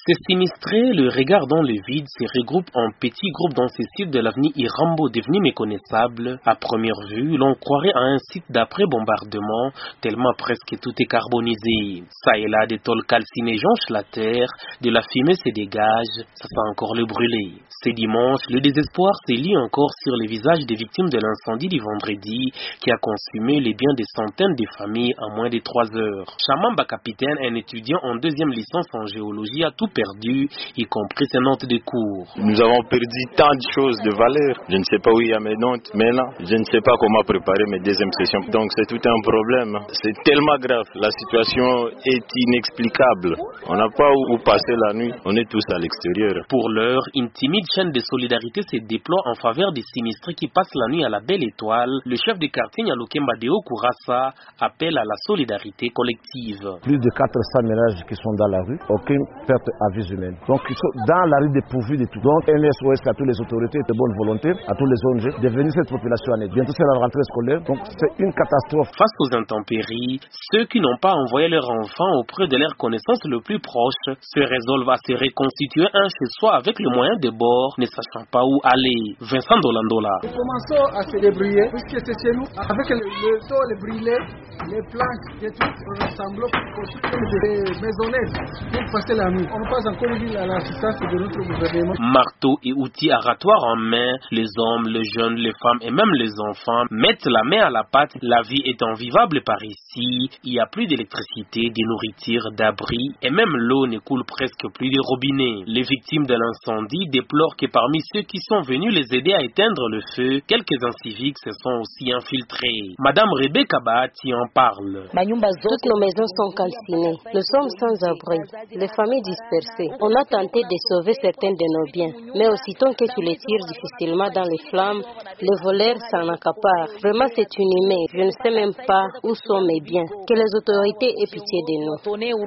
Ces sinistrés, le regard dans le vide, se regroupent en petits groupes dans ces sites de l'avenue Irambo devenu méconnaissable. À première vue, l'on croirait à un site d'après-bombardement, tellement presque tout est carbonisé. Ça et là, des tôles calcinées jonchent la terre, de la fumée se dégage, ça sent encore le brûler. Ce dimanche, le désespoir se lit encore sur les visages des victimes de l'incendie du vendredi qui a consumé les biens de centaines de familles en moins de 3 heures. Chamamba Capitaine, un étudiant en deuxième licence en géologie, a tout perdu, y compris ses notes de cours. Nous avons perdu tant de choses de valeur. Je ne sais pas où il y a mes notes, mais là, je ne sais pas comment préparer mes deuxièmes sessions. Donc c'est tout un problème. C'est tellement grave. La situation est inexplicable. On n'a pas où passer la nuit. On est tous à l'extérieur. Pour l'heure, une timide chaîne de solidarité se déploie en faveur des sinistrés qui passent la nuit à la Belle Étoile. Le chef de quartier Nyalokemba Deo Kourassa appelle à la solidarité collective. Plus de 400 ménages qui sont dans la rue, aucune perte à vie humaine. Donc ils sont dans la rue dépourvus de tout. Donc NSOS à toutes les autorités de bonne volonté, à tous les ONG, de venir cette population en aide. Bientôt c'est la rentrée scolaire, donc c'est une catastrophe. Face aux intempéries, ceux qui n'ont pas envoyé leurs enfants auprès de leurs connaissances le plus proches se résolvent à se reconstituer un chez soi avec le moyen de bord, ne sachant pas où aller. Vincent Dolandola. Nous commençons à se débrouiller, puisque c'est chez nous, avec le dos, les brûlés, les planches, et tout, on rassemble pour construire des maisonnettes pour passer la nuit. On n'a pas encore vu l'assistance de notre gouvernement. Marteau et outils aratoires en main, les hommes, les jeunes, les femmes et même les enfants mettent la main à la pâte. La vie est invivable par ici. Il n'y a plus d'électricité, de nourriture, d'abri et même l'eau ne coule presque plus des robinets. Les victimes de l'incendie déplorent que parmi ceux qui sont venus les aider à éteindre le feu, quelques inciviques se sont aussi infiltrés. Madame Rebecca Bahati en parle. Toutes nos maisons sont calcinées. Nous sommes sans abri. Les familles dispersées. On a tenté de sauver certains de nos biens, mais aussitôt que tu les tires difficilement dans les flammes, les voleurs s'en accaparent. Vraiment, c'est inhumain. Je ne sais même pas où sont mes biens. Que les autorités aient pitié de nous.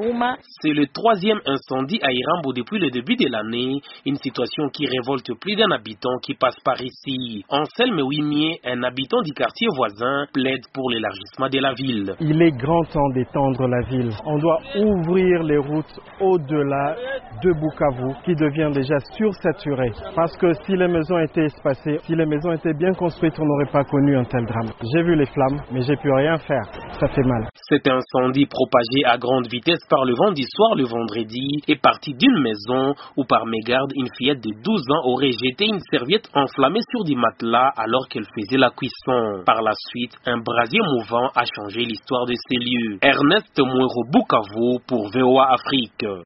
C'est le 3e incendie à Irambo depuis le début de l'année, une situation qui révolte plus d'un habitant qui passe par ici. Anselme Wimier, un habitant du quartier voisin, plaide pour l'élargissement de la ville. Il est grand temps d'étendre la ville. On doit ouvrir les routes au-delà de Bukavu, qui devient déjà sursaturé. Parce que si les maisons étaient espacées, si les maisons étaient bien construites, on n'aurait pas connu un tel drame. J'ai vu les flammes, mais j'ai pu rien faire. Ça fait mal. Cet incendie propagé à grande vitesse par le vent du soir le vendredi est parti d'une maison où par mégarde une fillette de 12 ans aurait jeté une serviette enflammée sur du matelas alors qu'elle faisait la cuisson. Par la suite, un brasier mouvant a changé l'histoire de ces lieux. Ernest Mouero Bukavu pour VOA Afrique.